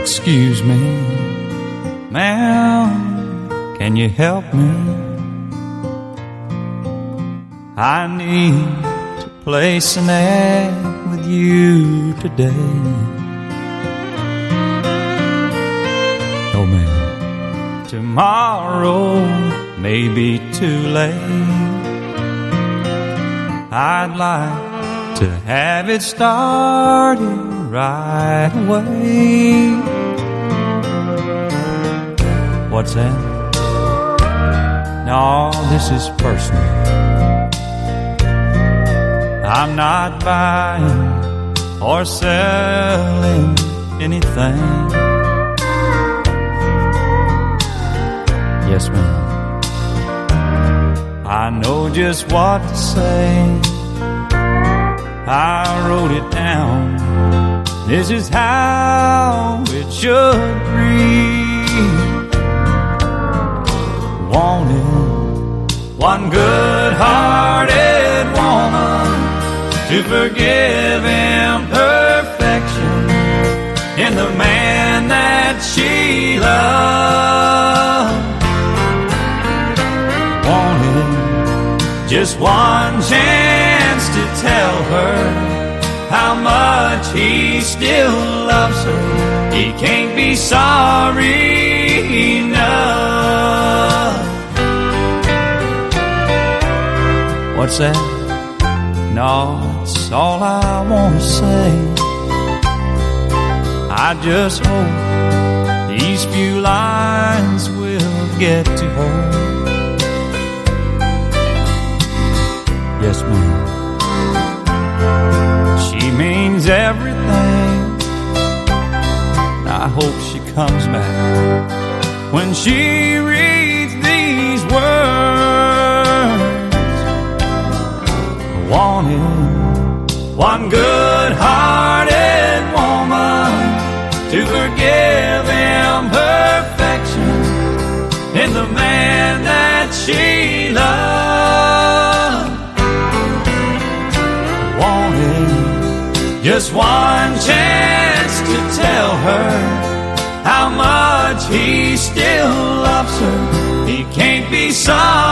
excuse me, ma'am, can you help me? I need to place an ad with you today. Oh man, tomorrow may be too late. I'd like to have it started right away. What's that? No, this is personal. I'm not buying or selling anything. Yes, ma'am. I know just what to say. I wrote it down. This is how it should read. Wanted one good-hearted woman to forgive imperfection in the man that she loved. Wanted just one chance to tell her how much he still loves her. He can't be sorry enough. What's that? No, that's all I want to say. I just hope these few lines will get to her. Yes, ma'am. She means everything. I hope she comes back when she reads these words. Wanted one good-hearted woman to forgive imperfection in the man that she loved. Wanted just one chance to tell her how much he still loves her. He can't be sorry